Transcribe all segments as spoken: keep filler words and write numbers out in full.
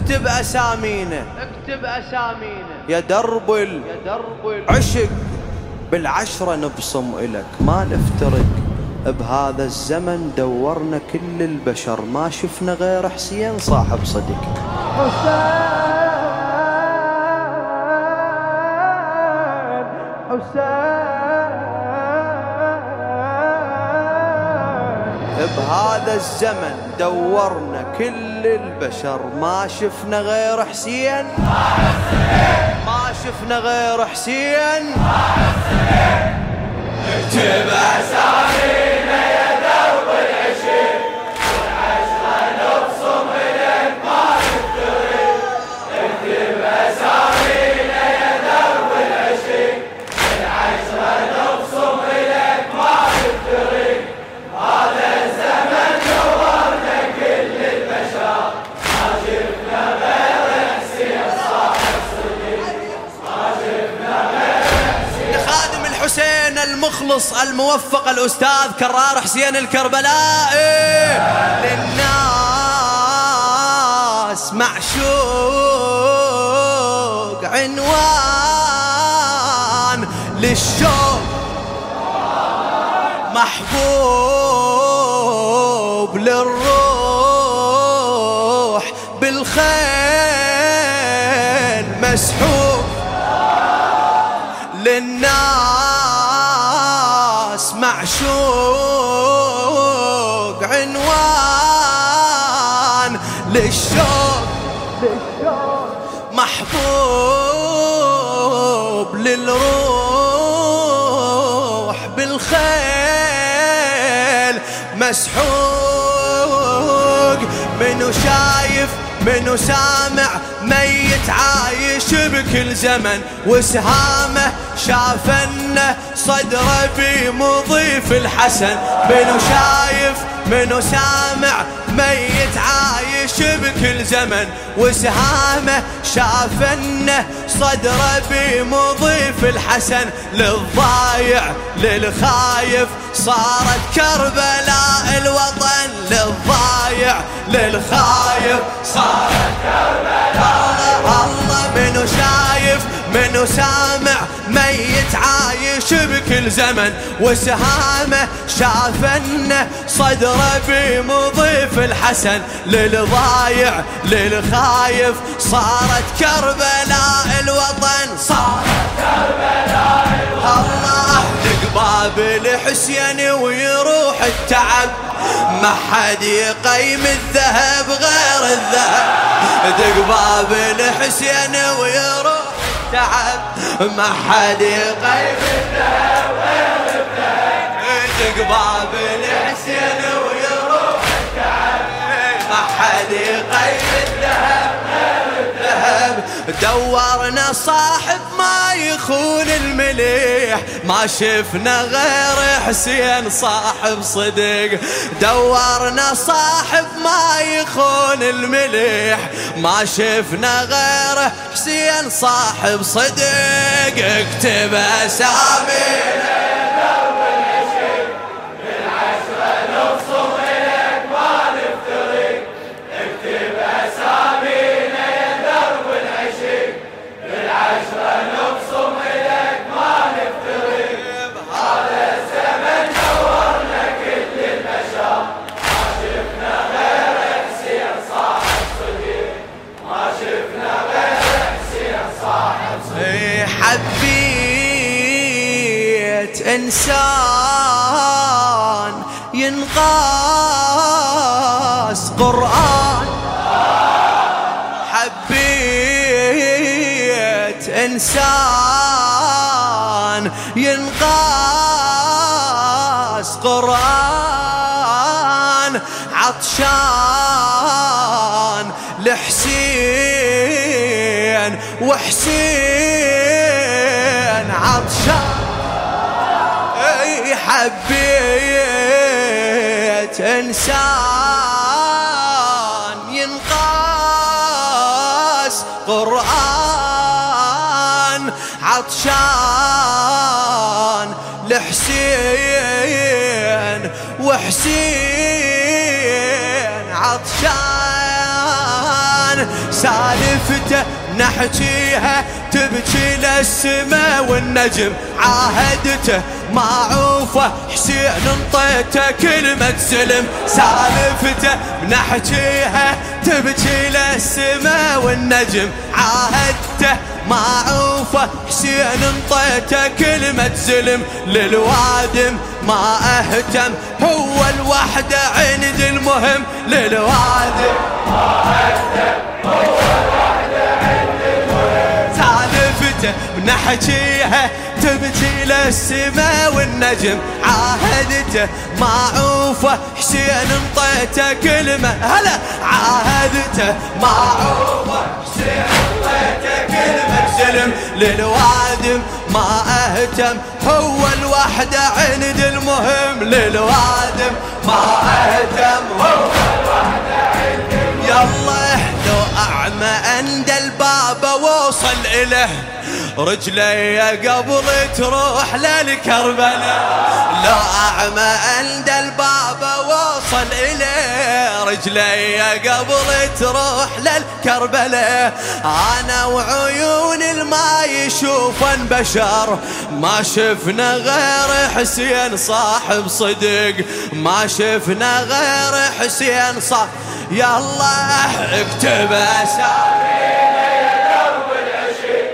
اكتب أسامينا اكتب أسامينا يا درب العشق، بالعشرة نبصم إلك ما نفترق. بهذا الزمن دورنا كل البشر ما شفنا غير حسين صاحب صدق. حسين حسين بهذا الزمن دورنا كل البشر ما شفنا غير حسين، ما شفنا غير حسين. اكتب أسامينا يا درب العشق، والعشرة نبصم إليك ما نفترق. اكتب أسامينا يا درب العشق، والعشرة نبصم إليك ما نفترق. هذا الزمن دورنا كل البشر ما شفنا غير حسين صاحب صدق، ما شفنا غير حسين. لخادم الحسين المخلص الموفق الأستاذ كرار حسين الكربلائي، للناس معشوق عنوان للشوق، محبوب للروح بالخيل مسحوق. للناس معشوق عنوان للشوق، محبوب للروح بالخيل مسحوق. منو شايف منو سامع ميت عايش بكل زمن، وسهامه شافنه صدره بمضيف الحسن. منو شايف منو سامع ميت عايش بكل زمن، وسهامه شافنه صدره بمضيف الحسن. للضايع للخايف صارت كربلاء الوطن، للضايع للخايف صارت كربلاء. الله منو شايف منو سامع ميت عايش بكل زمن، وسهامه شافنه صدره بمضيف الحسن. للضايع للخايف صارت كربلاء الوطن، صارت كربلاء الوطن. الله لقباب الحسين ويروح التعب، ما حد يقيم الذهب غير الذهب. دقباب الحسين ويروح التعب، ما حد يقيم الذهب غير الذهب. دقباب الحسين ويروح التعب، ما حد يقيم الذهب غير الذهب. دورنا صاحب ما يخون المليح، ما شفنا غير حسين صاحب صدق. دورنا صاحب ما يخون المليح، ما شفنا غير حسين صاحب صدق. اكتب أسامينا يا درب العشق، بالعشرة نبصم إليك ما نفترق. اكتب أسامينا يا درب العشق، بالعشرة نبصم إليك ما نفترق. هذا الزمن دورنا كل البشر، ما شفنا غير حسين صاحب صدق، ما شفنا غير حسين صاحب صدق. حبيت إنسان ينقاس قرآن، حبيت إنسان ينقاس قرآن. عطشان لحسين وحسين عطشان. حبيت إنسان ينقاس قرآن، عطشان لحسين وحسين عطشان. سالفته نحكيها تبكي للسما والنجم عاهدته معوفه حسين انطيته كلمة سلم سالفته بنحكيها تبكي للسما والنجم عاهدته معوفه حسين انطيته كلمة سلم للوادم ما اهتم هو الوحدة عند المهم للوادم ما اهتم هو الوحدة عند المهم سالفته بنحكيها تبكي للسما والنجم عاهدته معوفه حسين انطيته كلمة هلا عاهدته معوفه حسين انطيته كلمة سلم للوادم ما اهتم هو الوحدة عند المهم للوادم ما اهتم هو الوحدة عند المهم يلا لو اعمى عند الباب ووصل اله رجلي قبل تروح للكربلاء لو أعمى عند الباب وصل إليه رجلي قبل تروح للكربلاء أنا وعيون الما يشوفن بشر ما شفنا غير حسين صاحب صدق ما شفنا غير حسين صاحب يلا اكتب أسامينا يا درب العشق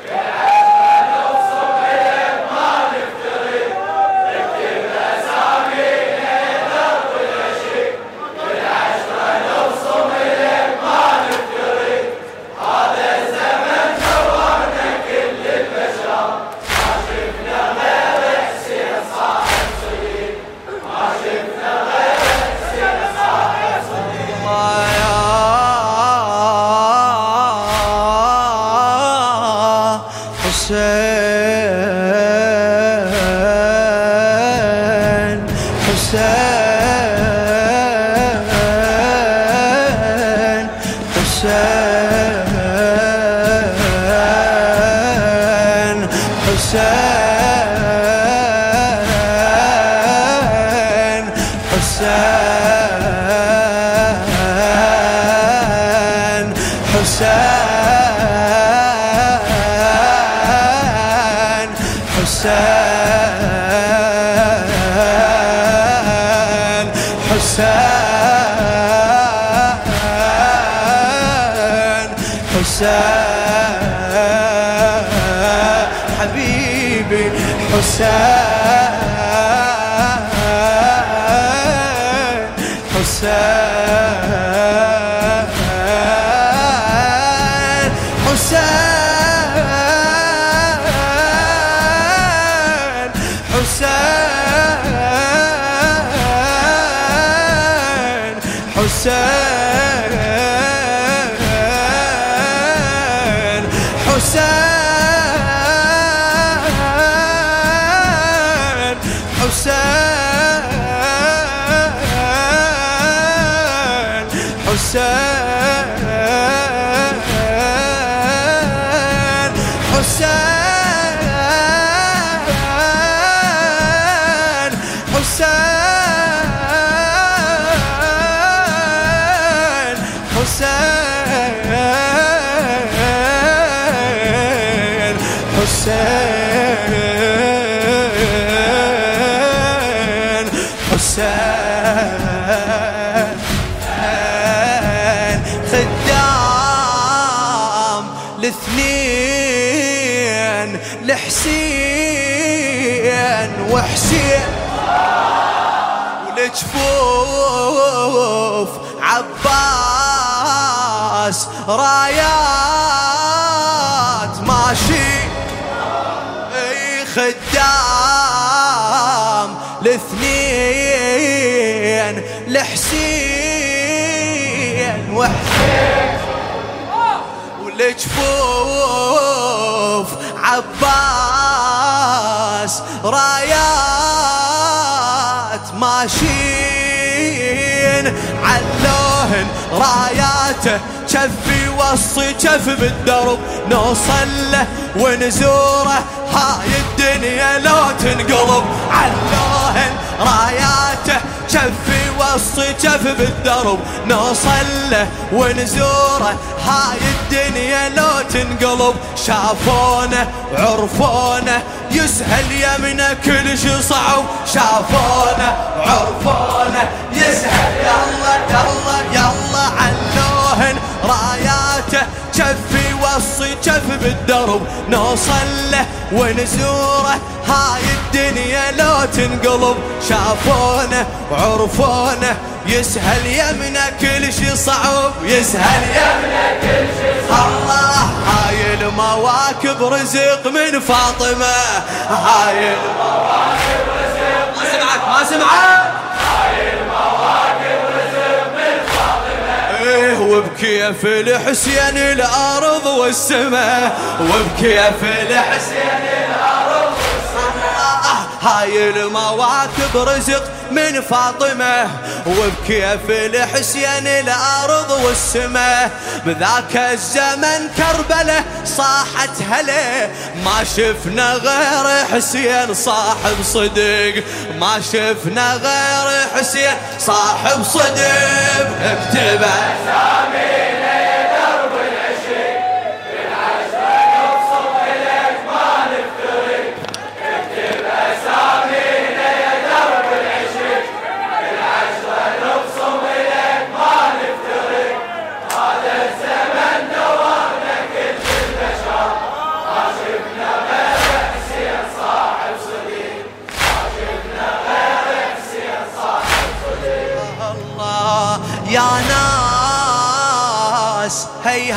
حبيبي حسين حسين حسين حسين حسين حسين حسين خدام الاثنين لحسين وحسين ولجفوف عباس رايات ماشي اي خدام الاثنين لحسين وحسين ولجفوف عباس رايات ماشين علوهن راياته كفي وصي كف بالدرب نوصل له ونزوره هاي الدنيا لو تنقلب علوهن راياته كفي وصي وصي جف بالدرب نوصل له ونزوره هاي الدنيا لو تنقلب شافونا وعرفونا يسهل يمنا كل شي صعب شافونا وعرفونا يسهل يلا يلا يلا علوهن راياته جفي وصي جف بالدرب نوصل له ونزوره هاي الدنيا لو تنقلب شافونا وعرفونا يسهل يمنا كل شي صعب يسهل يمنا كل شي صعب الله هاي المواكب رزق من فاطمة هاي المواكب رزق ما سمعك ما سمعك هاي المواكب رزق من فاطمة ايه وبكيف الحسين الأرض والسماء وبكيف الحسين الأرض والسماء هاي المواكب رزق من فاطمة وبكيف الحسين الأرض والسماء بذاك الزمن كربلة صاحت هلا ما شفنا غير حسين صاحب صدق ما شفنا غير حسين صاحب صدق اكتب أسامينا يا درب العشق بالعشرة نبصم إليك ما نفترق اكتب أسامينا يا درب العشق بالعشرة نبصم إليك ما نفترق هذا الزمن دورنا كل البشر ما شفنا غير حسين صاحب صديق ما شفنا غير حسين صاحب صديق الله يا ناس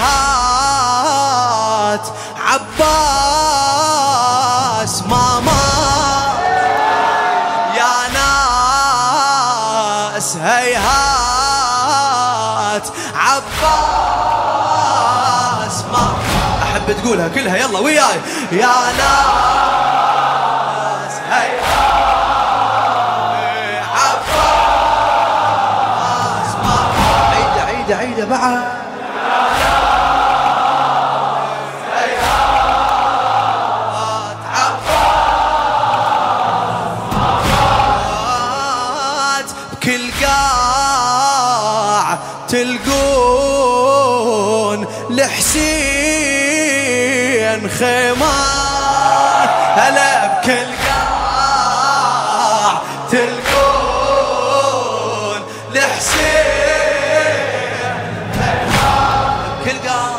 هيهات عباس ما مات يا ناس هيهات عباس ما أحب تقولها كلها يلا وياي يا ناس هيهات عباس ما عيدة عيدة عيدة بعد كل قاع تلقون لحسين خيمات هلا بكل قاع تلقون لحسين خيمات بكل قاع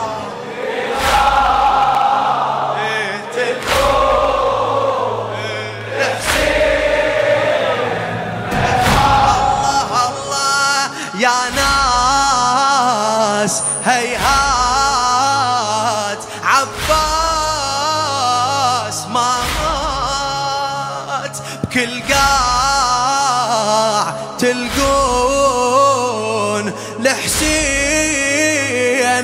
يا ناس هيهات عباس ما مات بكل قاع تلقون لحسين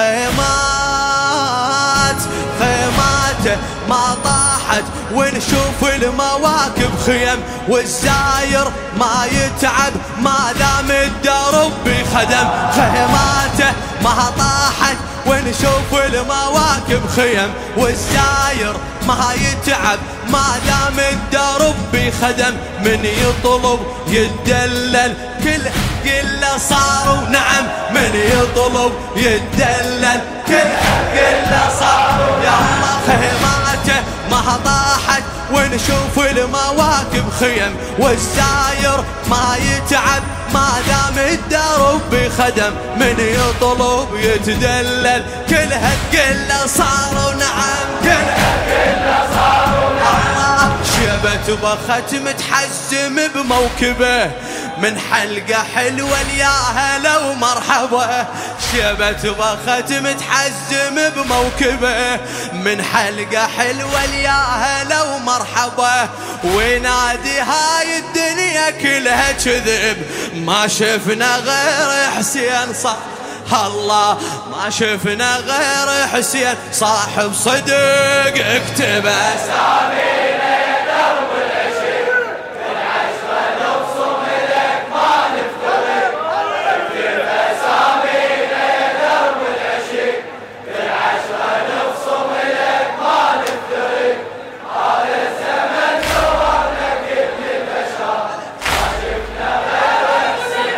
خيمات خيماته ما طاحت ونشوف المواكب خيم والزاير ما يتعب ما دام الدرب بخدم خيماته ما طاحت ونشوف المواكب خيم والزاير ما يتعب ما دام الدرب بخدم من يطلب يتدلل كل قله صاروا نعم من يطلب يتدلل كل قله صاروا يا الله خيماته ما طاحت ونشوف المواكب خيم والزاير ما يتعب ما دام الدرب بخدم من يطلب يتدلل كل هالقله صاروا نعم كل هالقله صاروا نعم شبت بخت متحزم بموكبه من حلقة حلوة الياها لو مرحبا شبت بخت متحزم بموكبه من حلقة حلوة الياها لو مرحبا وينادي هاي الدنيا كلها كذب ما شفنا غير حسين صح الله ما شفنا غير حسين صاحب صدق اكتب أسامينا يا درب العشق بالعشرة نبصم إليك ما نفترق اكتب أسامينا يا درب العشق بالعشرة نبصم إليك ما نفترق هذا الزمن دورنا كل البشر ما شفنا غير حسين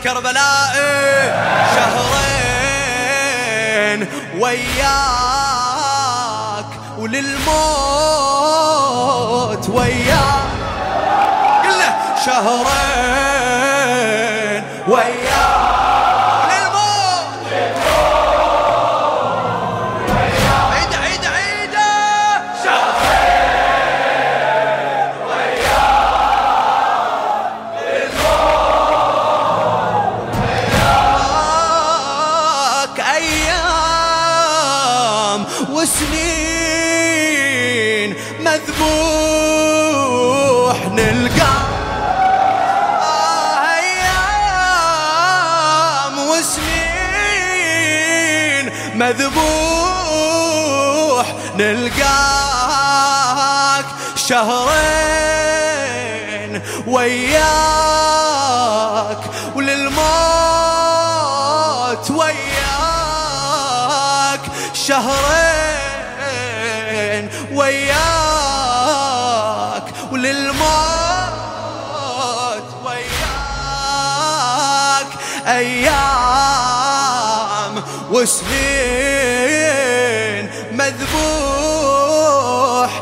كربلاء شهرين وياك وللموت وياك قله شهرين وياك وسنين مذبوح نلقى آه أيام وسنين مذبوح نلقاك شهرين وياك وللموت وياك شهرين وياك وللموت وياك أيام وسنين مذبوح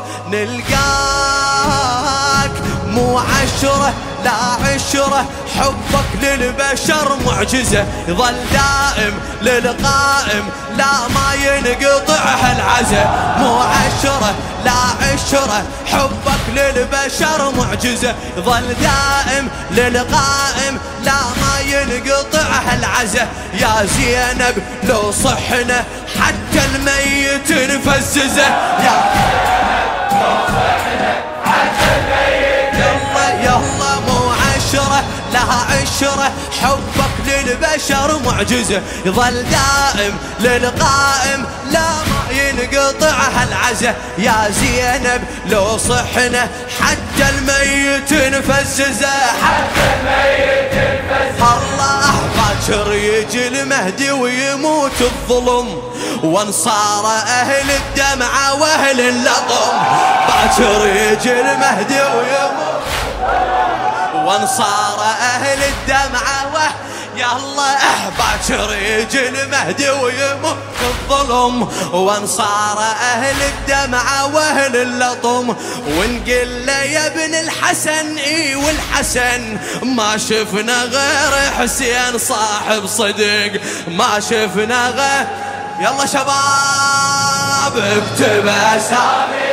نلقاك مو عشرة لا عشرة حبك للبشر معجزة يظل دائم للقائم لا ما ينقطع هالعزة مو عشرة لا عشرة حبك للبشر معجزة يظل دائم للقائم لا ما ينقطع هالعزة يا زينب لو صحنا حتى الميت نفززه يا زينب لو صحنا حتى الميت يلا يلا مو عشرة لها عشرة حبك للبشر معجزة يظل دائم للقائم لا ما ينقطع هالعزة يا زينب لو صحنا حتى الميت نفززه حتى الميت نفززه الله باكر يجي المهدي ويموت الظلم وانصار أهل الدمعة وأهل اللطم باكر يجي المهدي ويموت وانصار أهل الدمعة وه يا الله باكر يجي المهدي ويموت الظلم وانصار أهل الدمعة وأهل اللطم ونقل له يا ابن الحسن اي والحسن ما شفنا غير حسين صاحب صدق ما شفنا غير يلا شباب اكتب اسامي